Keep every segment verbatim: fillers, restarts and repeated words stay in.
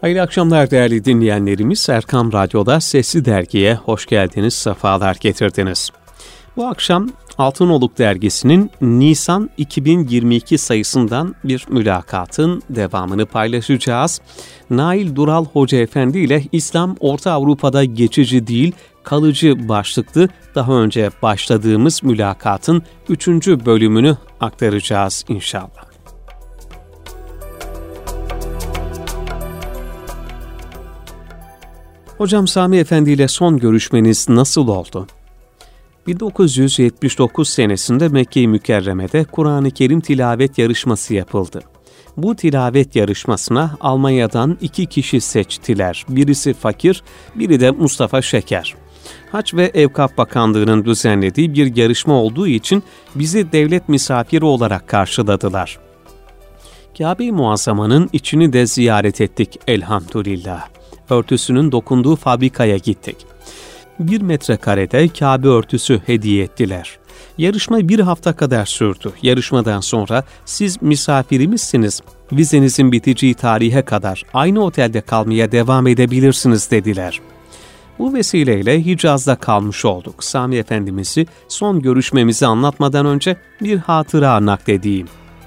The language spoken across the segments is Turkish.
Hayırlı akşamlar değerli dinleyenlerimiz. Erkam Radyo'da Sesli Dergi'ye hoş geldiniz, sefalar getirdiniz. Bu akşam Altınoluk Dergisi'nin Nisan iki bin yirmi iki sayısından bir mülakatın devamını paylaşacağız. Nail Dural Hoca Efendi ile İslam Orta Avrupa'da geçici değil, kalıcı başlıklı daha önce başladığımız mülakatın üçüncü bölümünü aktaracağız inşallah. Hocam Sami Efendi ile son görüşmeniz nasıl oldu? bin dokuz yüz yetmiş dokuz senesinde Mekke-i Mükerreme'de Kur'an-ı Kerim tilavet yarışması yapıldı. Bu tilavet yarışmasına Almanya'dan iki kişi seçtiler. Birisi fakir, biri de Mustafa Şeker. Hac ve Evkaf Bakanlığı'nın düzenlediği bir yarışma olduğu için bizi devlet misafiri olarak karşıladılar. Kabe-i Muazzama'nın içini de ziyaret ettik elhamdülillah. Örtüsünün dokunduğu fabrikaya gittik. Bir metrekarede Kabe örtüsü hediye ettiler. Yarışma bir hafta kadar sürdü. Yarışmadan sonra siz misafirimizsiniz, vizenizin biteceği tarihe kadar aynı otelde kalmaya devam edebilirsiniz dediler. Bu vesileyle Hicaz'da kalmış olduk. Sami Efendimiz'i son görüşmemizi anlatmadan önce bir hatıra nakledeyim.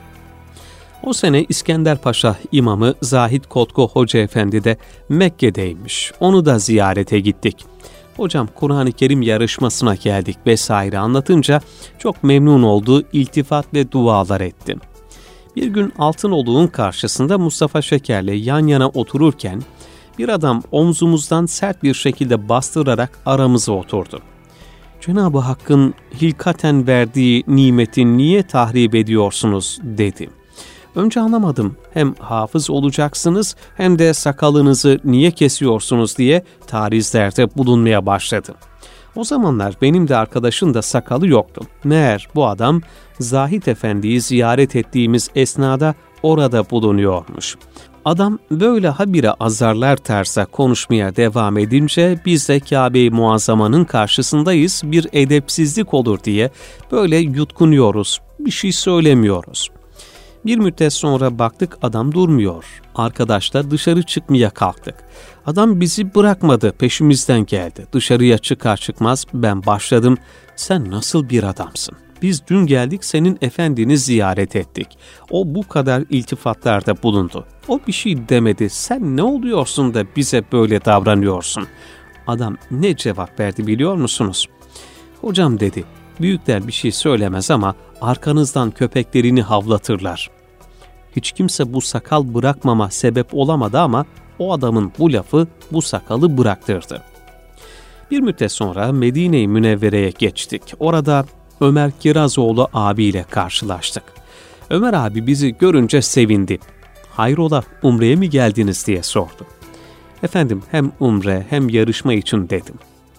O sene İskender Paşa imamı Zahid Kotko Hoca Efendi de Mekke'deymiş. Onu da ziyarete gittik. Hocam Kur'an-ı Kerim yarışmasına geldik vesaire anlatınca çok memnun olduğu iltifat ve dualar ettim. Bir gün Altınoluk'un karşısında Mustafa Şeker'le yan yana otururken bir adam omzumuzdan sert bir şekilde bastırarak aramıza oturdu. Cenab-ı Hakk'ın hilkaten verdiği nimeti niye tahrip ediyorsunuz dedi. Önce anlamadım, hem hafız olacaksınız hem de sakalınızı niye kesiyorsunuz diye tarizlerde bulunmaya başladı. O zamanlar benim de arkadaşın da sakalı yoktu. Meğer bu adam Zahid Efendi'yi ziyaret ettiğimiz esnada orada bulunuyormuş. Adam böyle habire azarlar tarzda konuşmaya devam edince biz de Kabe-i Muazzama'nın karşısındayız, bir edepsizlik olur diye böyle yutkunuyoruz, bir şey söylemiyoruz. Bir müddet sonra baktık adam durmuyor. Arkadaşlar dışarı çıkmaya kalktık. Adam bizi bırakmadı, peşimizden geldi. Dışarıya çıkar çıkmaz ben başladım. Sen nasıl bir adamsın? Biz dün geldik, senin efendini ziyaret ettik. O bu kadar iltifatlarda bulundu. O bir şey demedi. Sen ne oluyorsun da bize böyle davranıyorsun? Adam ne cevap verdi biliyor musunuz? Hocam dedi, büyükler bir şey söylemez ama arkanızdan köpeklerini havlatırlar. Hiç kimse bu sakal bırakmama sebep olamadı ama o adamın bu lafı bu sakalı bıraktırdı. Bir müddet sonra Medine-i Münevvere'ye geçtik. Orada Ömer Kirazoğlu abiyle karşılaştık. Ömer abi bizi görünce sevindi. Hayrola, umreye mi geldiniz diye sordu. Efendim hem umre hem yarışma için dedim.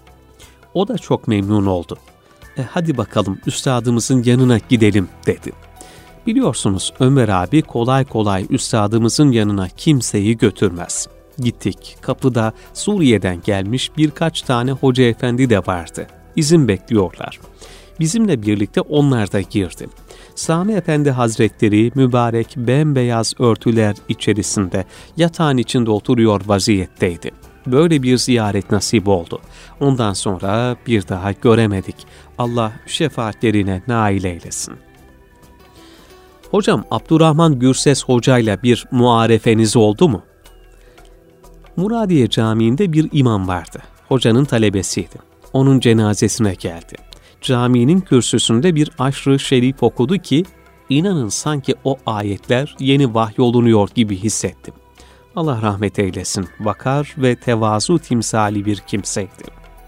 O da çok memnun oldu. E hadi bakalım üstadımızın yanına gidelim dedi. Biliyorsunuz Ömer abi kolay kolay üstadımızın yanına kimseyi götürmez. Gittik, kapıda Suriye'den gelmiş birkaç tane hoca efendi de vardı. İzin bekliyorlar. Bizimle birlikte onlar da girdi. Sami Efendi Hazretleri mübarek bembeyaz örtüler içerisinde yatağın içinde oturuyor vaziyetteydi. Böyle bir ziyaret nasip oldu. Ondan sonra bir daha göremedik. Allah şefaatlerine nail eylesin. Hocam Abdurrahman Gürses hocayla bir muarefeniz oldu mu? Muradiye Camii'nde bir imam vardı. Hocanın talebesiydi. Onun cenazesine geldi. Caminin kürsüsünde bir aşr-ı şerif okudu ki inanın sanki o ayetler yeni vahyolunuyor gibi hissettim. Allah rahmet eylesin, vakar ve tevazu timsali bir kimseydi.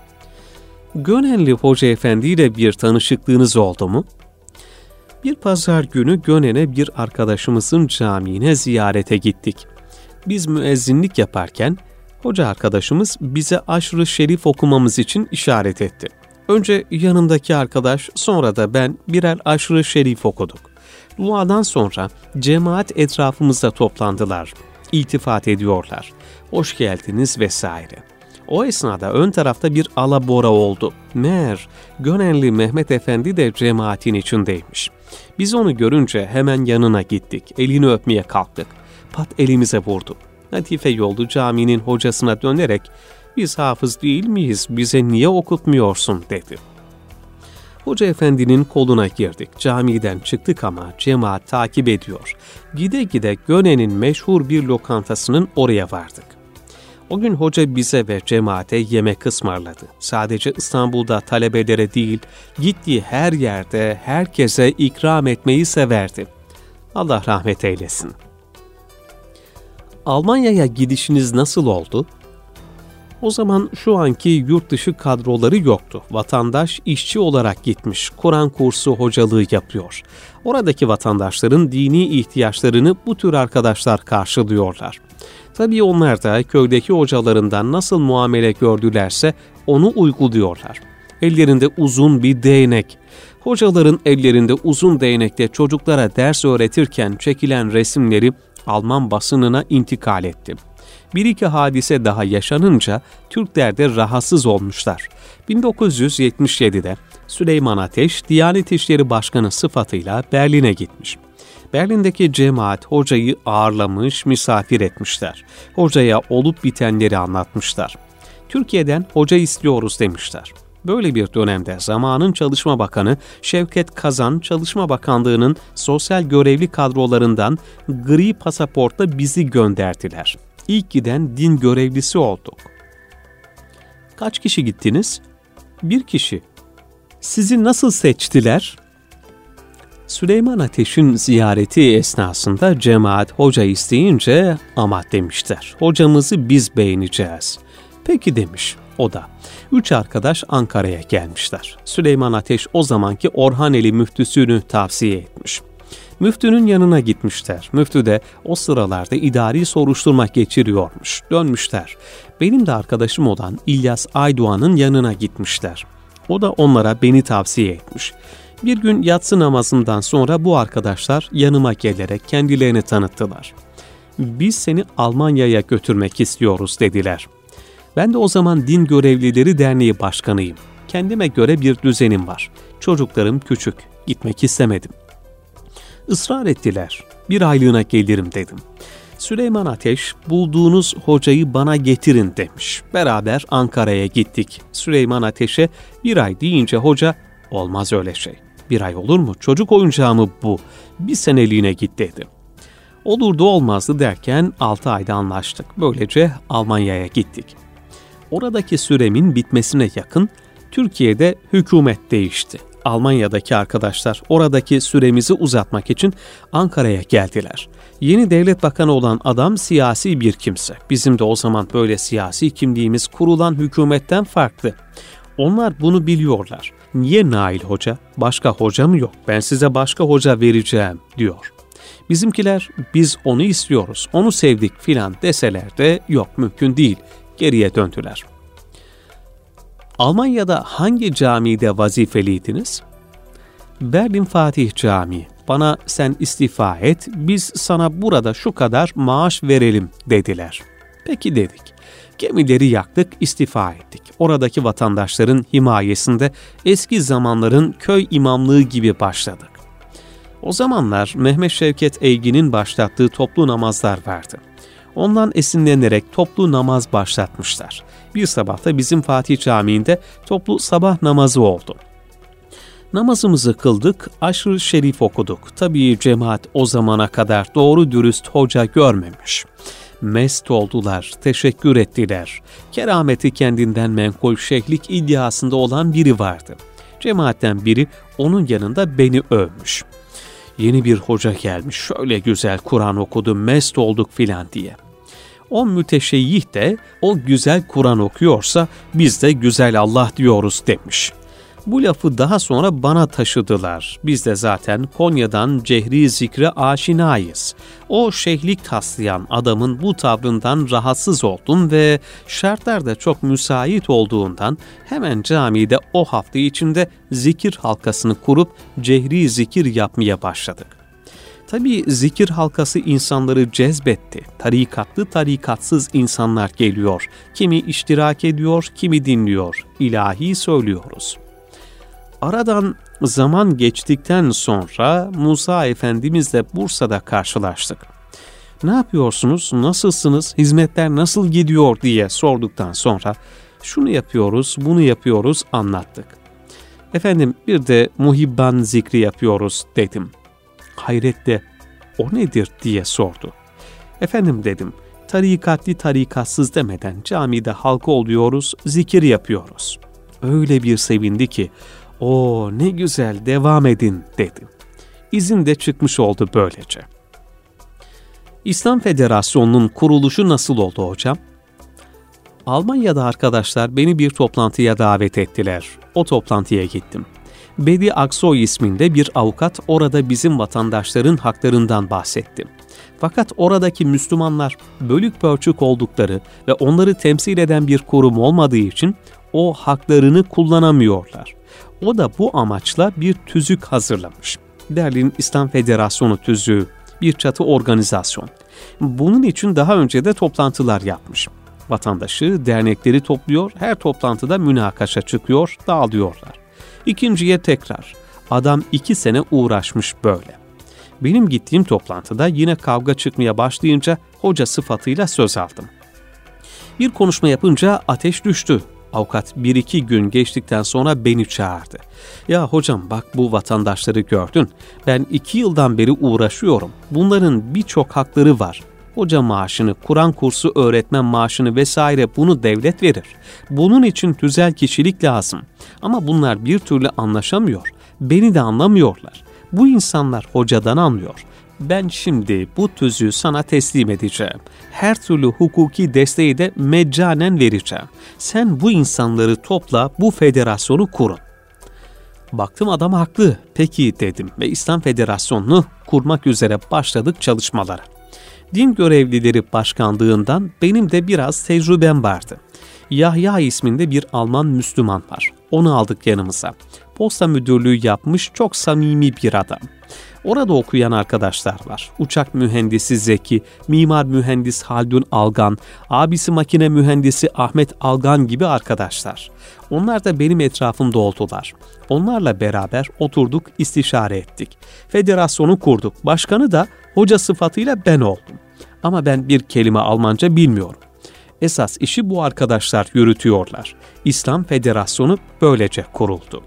Gönenli Hoca Efendi ile bir tanışıklığınız oldu mu? Bir pazar günü Gönen'e bir arkadaşımızın camiine ziyarete gittik. Biz müezzinlik yaparken hoca arkadaşımız bize aşr-ı şerif okumamız için işaret etti. Önce yanımdaki arkadaş, sonra da ben birer aşr-ı şerif okuduk. Duadan sonra cemaat etrafımızda toplandılar. İltifat ediyorlar. Hoş geldiniz vesaire. O esnada ön tarafta bir alabora oldu. Meğer Gönenli Mehmet Efendi de cemaatin içindeymiş. Biz onu görünce hemen yanına gittik. Elini öpmeye kalktık. Pat elimize vurdu. Latife Yollu caminin hocasına dönerek "Biz hafız değil miyiz, bize niye okutmuyorsun?" dedi. Hoca efendinin koluna girdik. Camiden çıktık ama cemaat takip ediyor. Gide gide Göne'nin meşhur bir lokantasının oraya vardık. O gün hoca bize ve cemaate yemek ısmarladı. Sadece İstanbul'da talebelere değil, gittiği her yerde herkese ikram etmeyi severdi. Allah rahmet eylesin. Almanya'ya gidişiniz nasıl oldu? O zaman şu anki yurt dışı kadroları yoktu. Vatandaş işçi olarak gitmiş, Kur'an kursu hocalığı yapıyor. Oradaki vatandaşların dini ihtiyaçlarını bu tür arkadaşlar karşılıyorlar. Tabii onlar da köydeki hocalarından nasıl muamele gördülerse onu uyguluyorlar. Ellerinde uzun bir değnek. Hocaların ellerinde uzun değnekte çocuklara ders öğretirken çekilen resimleri Alman basınına intikal etti. Bir iki hadise daha yaşanınca Türkler de rahatsız olmuşlar. bin dokuz yüz yetmiş yedide Süleyman Ateş, Diyanet İşleri Başkanı sıfatıyla Berlin'e gitmiş. Berlin'deki cemaat hocayı ağırlamış, misafir etmişler. Hocaya olup bitenleri anlatmışlar. Türkiye'den hoca istiyoruz demişler. Böyle bir dönemde zamanın Çalışma Bakanı Şevket Kazan, Çalışma Bakanlığı'nın sosyal görevli kadrolarından gri pasaportla bizi gönderdiler. İlk giden din görevlisi olduk. Kaç kişi gittiniz? Bir kişi. Sizi nasıl seçtiler? Süleyman Ateş'in ziyareti esnasında cemaat hoca isteyince ama demişler. Hocamızı biz beğeneceğiz. Peki demiş o da. Üç arkadaş Ankara'ya gelmişler. Süleyman Ateş o zamanki Orhaneli müftüsünü tavsiye etmiş. Müftünün yanına gitmişler. Müftü de o sıralarda idari soruşturma geçiriyormuş. Dönmüşler. Benim de arkadaşım olan İlyas Aydoğan'ın yanına gitmişler. O da onlara beni tavsiye etmiş. Bir gün yatsı namazından sonra bu arkadaşlar yanıma gelerek kendilerini tanıttılar. Biz seni Almanya'ya götürmek istiyoruz dediler. Ben de o zaman Din Görevlileri Derneği Başkanıyım. Kendime göre bir düzenim var. Çocuklarım küçük. Gitmek istemedim. Israr ettiler. Bir aylığına gelirim dedim. Süleyman Ateş, bulduğunuz hocayı bana getirin demiş. Beraber Ankara'ya gittik. Süleyman Ateş'e bir ay deyince hoca, olmaz öyle şey. Bir ay olur mu? Çocuk oyuncağı mı bu? Bir seneliğine git dedi. Olurdu olmazdı derken altı ayda anlaştık. Böylece Almanya'ya gittik. Oradaki süremin bitmesine yakın Türkiye'de hükümet değişti. Almanya'daki arkadaşlar oradaki süremizi uzatmak için Ankara'ya geldiler. Yeni devlet bakanı olan adam siyasi bir kimse. Bizim de o zaman böyle siyasi kimliğimiz kurulan hükümetten farklı. Onlar bunu biliyorlar. Niye Nail Hoca? Başka hoca mı yok? Ben size başka hoca vereceğim diyor. Bizimkiler biz onu istiyoruz, onu sevdik filan deseler de yok mümkün değil. Geriye döndüler. Almanya'da hangi camide vazifeliydiniz? Berlin Fatih Camii. Bana sen istifa et, biz sana burada şu kadar maaş verelim dediler. Peki dedik. Gemileri yaktık, istifa ettik. Oradaki vatandaşların himayesinde eski zamanların köy imamlığı gibi başladık. O zamanlar Mehmet Şevket Eygin'in başlattığı toplu namazlar vardı. Ondan esinlenerek toplu namaz başlatmışlar. Bir sabah da bizim Fatih Camii'nde toplu sabah namazı oldu. Namazımızı kıldık, aşırı şerif okuduk. Tabii cemaat o zamana kadar doğru dürüst hoca görmemiş. Mest oldular, teşekkür ettiler. Kerameti kendinden menkul şeyhlik iddiasında olan biri vardı. Cemaatten biri onun yanında beni övmüş. Yeni bir hoca gelmiş, şöyle güzel Kur'an okudu, mest olduk filan diye. O müteşeyyih de o güzel Kur'an okuyorsa biz de güzel Allah diyoruz demiş. Bu lafı daha sonra bana taşıdılar. Biz de zaten Konya'dan cehri zikre aşinayız. O şeyhlik taslayan adamın bu tavrından rahatsız oldum ve şartlar da çok müsait olduğundan hemen camide o hafta içinde zikir halkasını kurup cehri zikir yapmaya başladık. Tabii zikir halkası insanları cezbetti. Tarikatlı tarikatsız insanlar geliyor. Kimi iştirak ediyor, kimi dinliyor. İlahi söylüyoruz. Aradan zaman geçtikten sonra Musa Efendimizle Bursa'da karşılaştık. Ne yapıyorsunuz, nasılsınız, hizmetler nasıl gidiyor diye sorduktan sonra şunu yapıyoruz, bunu yapıyoruz anlattık. Efendim bir de muhibban zikri yapıyoruz dedim. Hayretle o nedir diye sordu. Efendim dedim, tarikatli tarikatsız demeden camide halka oluyoruz, zikir yapıyoruz. Öyle bir sevindi ki, o ne güzel devam edin dedim. İzin de çıkmış oldu böylece. İslam Federasyonu'nun kuruluşu nasıl oldu hocam? Almanya'da arkadaşlar beni bir toplantıya davet ettiler. O toplantıya gittim. Bedi Aksoy isminde bir avukat orada bizim vatandaşların haklarından bahsetti. Fakat oradaki Müslümanlar bölük pörçük oldukları ve onları temsil eden bir kurum olmadığı için o haklarını kullanamıyorlar. O da bu amaçla bir tüzük hazırlamış. Berlin İslam Federasyonu tüzüğü, bir çatı organizasyon. Bunun için daha önce de toplantılar yapmış. Vatandaşı, dernekleri topluyor, her toplantıda münakaşa çıkıyor, dağılıyorlar. İkinciye tekrar. Adam iki sene uğraşmış böyle. Benim gittiğim toplantıda yine kavga çıkmaya başlayınca hoca sıfatıyla söz aldım. Bir konuşma yapınca ateş düştü. Avukat bir iki gün geçtikten sonra beni çağırdı. Ya hocam bak bu vatandaşları gördün. Ben iki yıldan beri uğraşıyorum. Bunların birçok hakları var. Hoca maaşını, Kur'an kursu öğretmen maaşını vesaire bunu devlet verir. Bunun için tüzel kişilik lazım. Ama bunlar bir türlü anlaşamıyor. Beni de anlamıyorlar. Bu insanlar hocadan anlıyor. Ben şimdi bu tüzüğü sana teslim edeceğim. Her türlü hukuki desteği de meccanen vereceğim. Sen bu insanları topla, bu federasyonu kurun. Baktım adam haklı. Peki dedim ve İslam Federasyonu'nu kurmak üzere başladık çalışmalara. Din Görevlileri Başkanlığından benim de biraz tecrübem vardı. Yahya isminde bir Alman Müslüman var. Onu aldık yanımıza. Posta müdürlüğü yapmış çok samimi bir adam. Orada okuyan arkadaşlar var. Uçak mühendisi Zeki, mimar mühendis Haldun Algan, abisi makine mühendisi Ahmet Algan gibi arkadaşlar. Onlar da benim etrafımda oldular. Onlarla beraber oturduk, istişare ettik. Federasyonu kurduk. Başkanı da hoca sıfatıyla ben oldum. Ama ben bir kelime Almanca bilmiyorum. Esas işi bu arkadaşlar yürütüyorlar. İslam Federasyonu böylece kuruldu.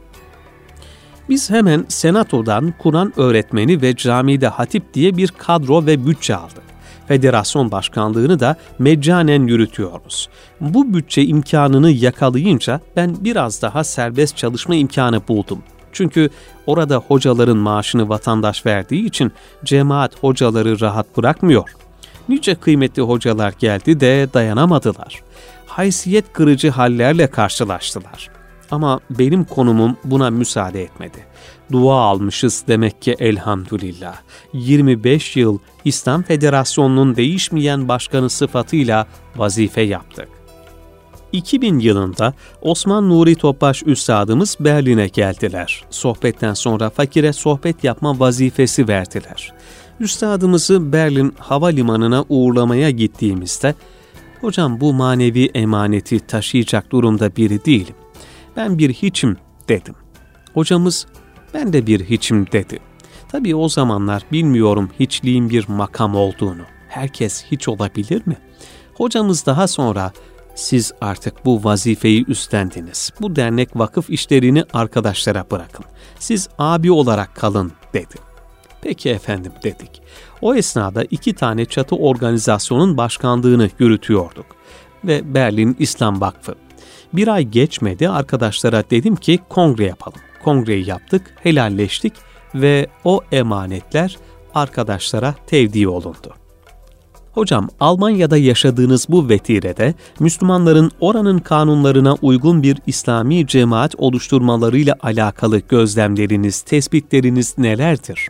Biz hemen senatodan Kur'an öğretmeni ve camide hatip diye bir kadro ve bütçe aldık. Federasyon başkanlığını da meccanen yürütüyoruz. Bu bütçe imkanını yakalayınca ben biraz daha serbest çalışma imkanı buldum. Çünkü orada hocaların maaşını vatandaş verdiği için cemaat hocaları rahat bırakmıyor. Nice kıymetli hocalar geldi de dayanamadılar. Haysiyet kırıcı hallerle karşılaştılar. Ama benim konumum buna müsaade etmedi. Dua almışız demek ki elhamdülillah. yirmi beş yıl İslam Federasyonu'nun değişmeyen başkanı sıfatıyla vazife yaptık. iki bin yılında Osman Nuri Topbaş Üstadımız Berlin'e geldiler. Sohbetten sonra fakire sohbet yapma vazifesi verdiler. Üstadımızı Berlin Havalimanı'na uğurlamaya gittiğimizde, "Hocam bu manevi emaneti taşıyacak durumda biri değilim. Ben bir hiçim" dedim. Hocamız, "Ben de bir hiçim" dedi. Tabii o zamanlar bilmiyorum hiçliğin bir makam olduğunu. Herkes hiç olabilir mi? Hocamız daha sonra, "Siz artık bu vazifeyi üstlendiniz. Bu dernek vakıf işlerini arkadaşlara bırakın. Siz abi olarak kalın" dedi. "Peki efendim" dedik. O esnada iki tane çatı organizasyonun başkanlığını yürütüyorduk. Ve Berlin İslam Vakfı. Bir ay geçmedi, arkadaşlara dedim ki kongre yapalım. Kongreyi yaptık, helalleştik ve o emanetler arkadaşlara tevdi olundu. Hocam, Almanya'da yaşadığınız bu vetirede Müslümanların oranın kanunlarına uygun bir İslami cemaat oluşturmalarıyla alakalı gözlemleriniz, tespitleriniz nelerdir?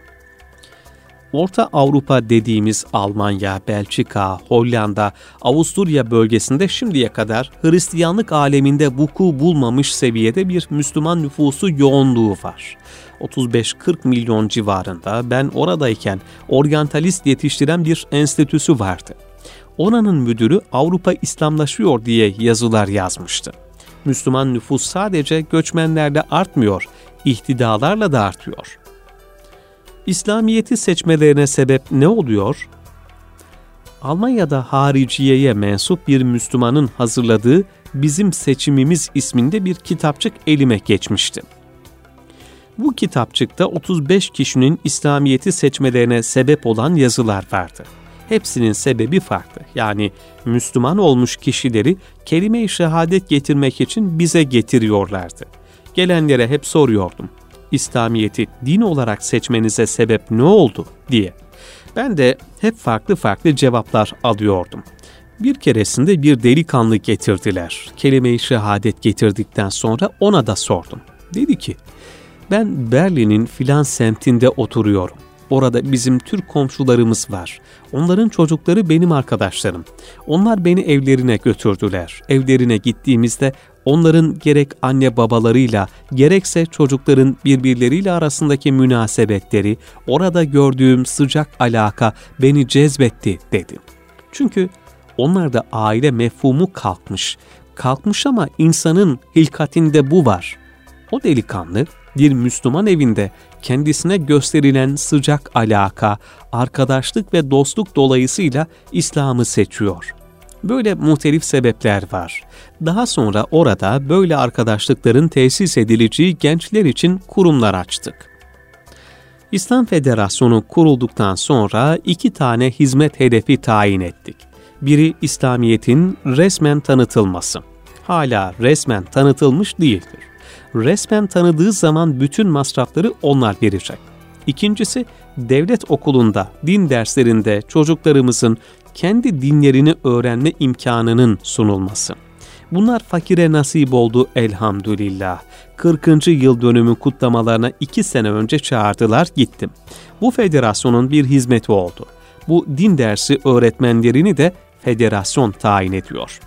Orta Avrupa dediğimiz Almanya, Belçika, Hollanda, Avusturya bölgesinde şimdiye kadar Hristiyanlık aleminde vuku bulmamış seviyede bir Müslüman nüfusu yoğunluğu var. otuz beş kırk milyon civarında ben oradayken oryantalist yetiştiren bir enstitüsü vardı. Oranın müdürü Avrupa İslamlaşıyor diye yazılar yazmıştı. Müslüman nüfus sadece göçmenlerle artmıyor, ihtidalarla da artıyor. İslamiyet'i seçmelerine sebep ne oluyor? Almanya'da hariciyeye mensup bir Müslümanın hazırladığı Bizim Seçimimiz isminde bir kitapçık elime geçmişti. Bu kitapçıkta otuz beş kişinin İslamiyet'i seçmelerine sebep olan yazılar vardı. Hepsinin sebebi farklı. Yani Müslüman olmuş kişileri kelime-i şehadet getirmek için bize getiriyorlardı. Gelenlere hep soruyordum. İslamiyet'i din olarak seçmenize sebep ne oldu diye. Ben de hep farklı farklı cevaplar alıyordum. Bir keresinde bir delikanlı getirdiler. Kelime-i şehadet getirdikten sonra ona da sordum. Dedi ki, ben Berlin'in filan semtinde oturuyorum. Orada bizim Türk komşularımız var. Onların çocukları benim arkadaşlarım. Onlar beni evlerine götürdüler. Evlerine gittiğimizde onların gerek anne babalarıyla gerekse çocukların birbirleriyle arasındaki münasebetleri, orada gördüğüm sıcak alaka beni cezbetti dedi. Çünkü onlarda aile mefhumu kalkmış. Kalkmış ama insanın hilkatinde bu var. O delikanlı bir Müslüman evinde kendisine gösterilen sıcak alaka, arkadaşlık ve dostluk dolayısıyla İslam'ı seçiyor. Böyle muhtelif sebepler var. Daha sonra orada böyle arkadaşlıkların tesis edileceği gençler için kurumlar açtık. İslam Federasyonu kurulduktan sonra iki tane hizmet hedefi tayin ettik. Biri İslamiyet'in resmen tanıtılması. Hala resmen tanıtılmış değildir. Resmen tanıdığı zaman bütün masrafları onlar verecek. İkincisi, devlet okulunda, din derslerinde çocuklarımızın kendi dinlerini öğrenme imkanının sunulması. Bunlar fakire nasip oldu elhamdülillah. kırkıncı yıl dönümü kutlamalarına iki sene önce çağırdılar, gittim. Bu federasyonun bir hizmeti oldu. Bu din dersi öğretmenlerini de federasyon tayin ediyor.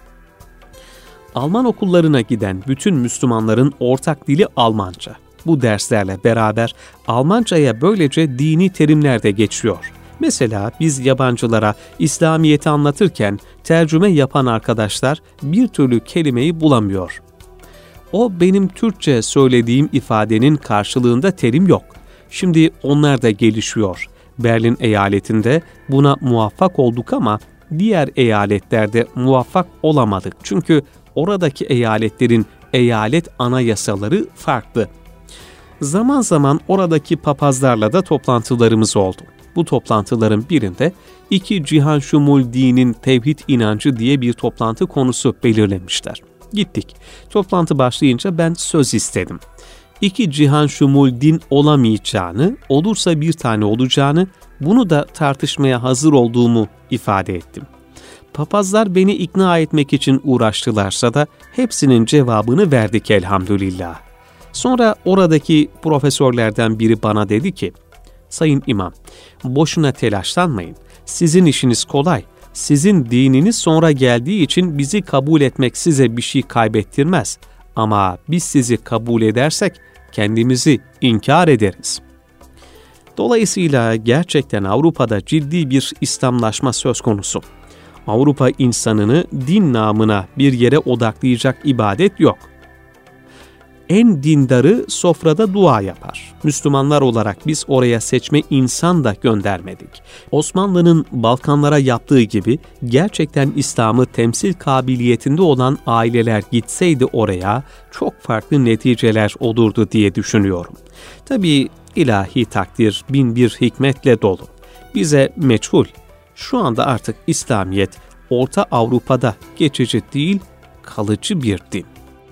Alman okullarına giden bütün Müslümanların ortak dili Almanca. Bu derslerle beraber Almanca'ya böylece dini terimler de geçiyor. Mesela biz yabancılara İslamiyet'i anlatırken tercüme yapan arkadaşlar bir türlü kelimeyi bulamıyor. O benim Türkçe söylediğim ifadenin karşılığında terim yok. Şimdi onlar da gelişiyor. Berlin eyaletinde buna muvaffak olduk ama diğer eyaletlerde muvaffak olamadık. Çünkü oradaki eyaletlerin eyalet anayasaları farklı. Zaman zaman oradaki papazlarla da toplantılarımız oldu. Bu toplantıların birinde iki cihan şumul dinin tevhid inancı diye bir toplantı konusu belirlemişler. Gittik. Toplantı başlayınca ben söz istedim. İki cihan şumul din olamayacağını, olursa bir tane olacağını, bunu da tartışmaya hazır olduğumu ifade ettim. Papazlar beni ikna etmek için uğraştılarsa da hepsinin cevabını verdik elhamdülillah. Sonra oradaki profesörlerden biri bana dedi ki, Sayın İmam, boşuna telaşlanmayın. Sizin işiniz kolay. Sizin dininiz sonra geldiği için bizi kabul etmek size bir şey kaybettirmez. Ama biz sizi kabul edersek kendimizi inkar ederiz. Dolayısıyla gerçekten Avrupa'da ciddi bir İslamlaşma söz konusu. Avrupa insanını din namına bir yere odaklayacak ibadet yok. En dindarı sofrada dua yapar. Müslümanlar olarak biz oraya seçme insan da göndermedik. Osmanlı'nın Balkanlara yaptığı gibi gerçekten İslam'ı temsil kabiliyetinde olan aileler gitseydi oraya çok farklı neticeler olurdu diye düşünüyorum. Tabii ilahi takdir bin bir hikmetle dolu. Bize meçhul. Şu anda artık İslamiyet Orta Avrupa'da geçici değil, kalıcı bir din.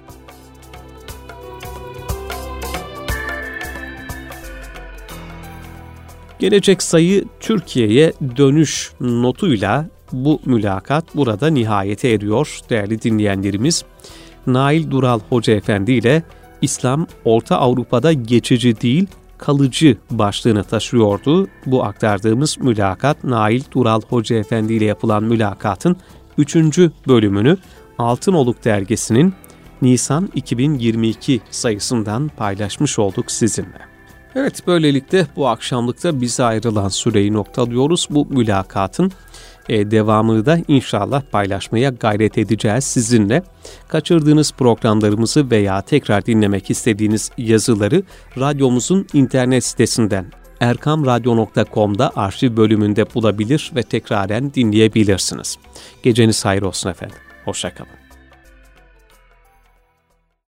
Gelecek sayı Türkiye'ye dönüş notuyla bu mülakat burada nihayete eriyor değerli dinleyenlerimiz. Nail Dural Hoca Efendi ile İslam Orta Avrupa'da geçici değil, kalıcı başlığını taşıyordu. Bu aktardığımız mülakat Nail Dural Hoca Efendi ile yapılan mülakatın üçüncü bölümünü Altınoluk Dergisi'nin Nisan iki bin yirmi iki sayısından paylaşmış olduk sizinle. Evet, böylelikle bu akşamlıkta bize ayrılan süreyi noktalıyoruz. Bu mülakatın e, devamını da inşallah paylaşmaya gayret edeceğiz sizinle. Kaçırdığınız programlarımızı veya tekrar dinlemek istediğiniz yazıları radyomuzun internet sitesinden erkam radyo nokta com'da arşiv bölümünde bulabilir ve tekraren dinleyebilirsiniz. Geceniz hayır olsun efendim. Hoşça kalın.